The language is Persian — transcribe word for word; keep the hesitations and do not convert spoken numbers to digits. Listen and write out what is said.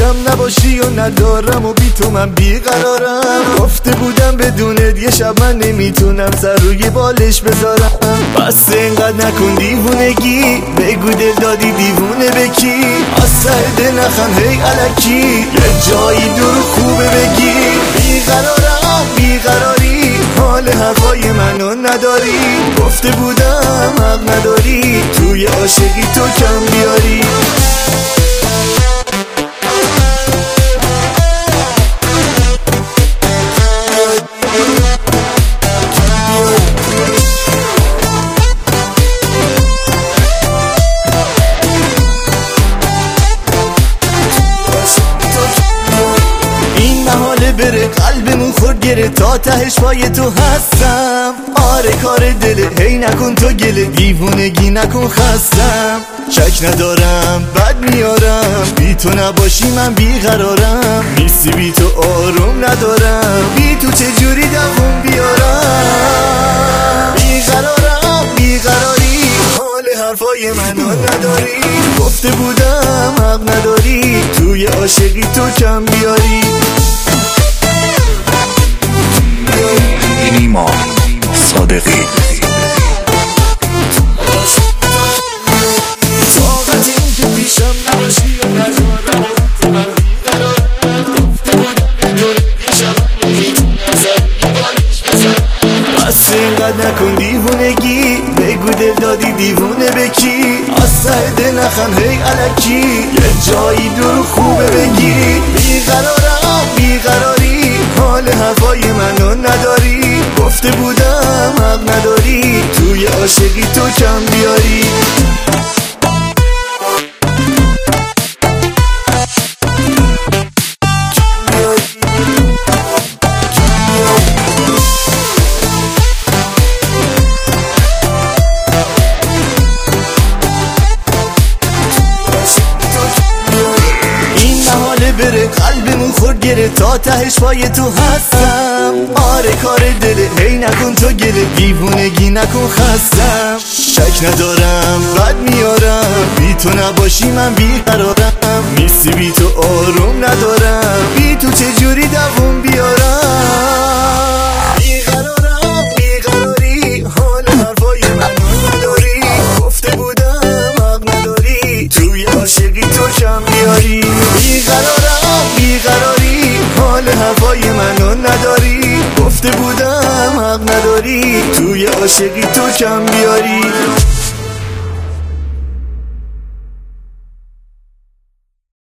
پیشم نباشی و ندارم و بی تو من بیقرارم. گفته بودم بدونت یه شب من نمیتونم سر روی بالش بذارم. بس اینقدر نکن دیوونگی، بگو دل دادی دیوونه بکی. از سر دل نخم هی الکی، یه جایی دور خوبه بگی. بیقرارم بیقراری، حال حرفای منو نداری. گفته بودم حق نداری، توی عاشقی تو کم بیاری. بره قلبمون خورد گره، تا تهش پای تو هستم. آره کار دله، هی نکن تو گله، دیوونگی نکن خستم. شک ندارم بد میارم، بی تو نباشی من بیقرارم. نیستی بی تو آروم ندارم، بی تو چجوری دووم بیارم. بیقرارم بیقراری، حال حرفای منو نداری. گفته بودم حق نداری، توی عاشقی تو کم بیاری. نیما صادقی طاقت این که پیشم نباشی و ندارم تو من بیقرارم. بس اینقدر نکن دیوونگی، بگو دل دادی دیوونه بکی. از سر دل نخم هی الکی، یه جایی دور خوبه بگی. بیقرارم بیقراری، حال حرفای منو نداری. گفته بودم حق نداری، توی عاشقی تو کم بیاری. بره قلبمون خورد گره، تا تهش پای تو هستم. آره کار دله، هی نکن تو گله، دیوونگی نکن خستم. شک ندارم بد میارم، بی تو نباشی من بیقرارم. نیستی بی تو آروم ندارم، بی تو چجوری دووم بیارم. بیقرارم بیقراری، حال حرفای منو نداری. گفته بودم حق نداری، توی عاشقی تو کم بیاری. بیقرارم بیقراری، حال حرفای منو نداری. گفته بودم حق نداری، توی عاشقی تو کم بیاری.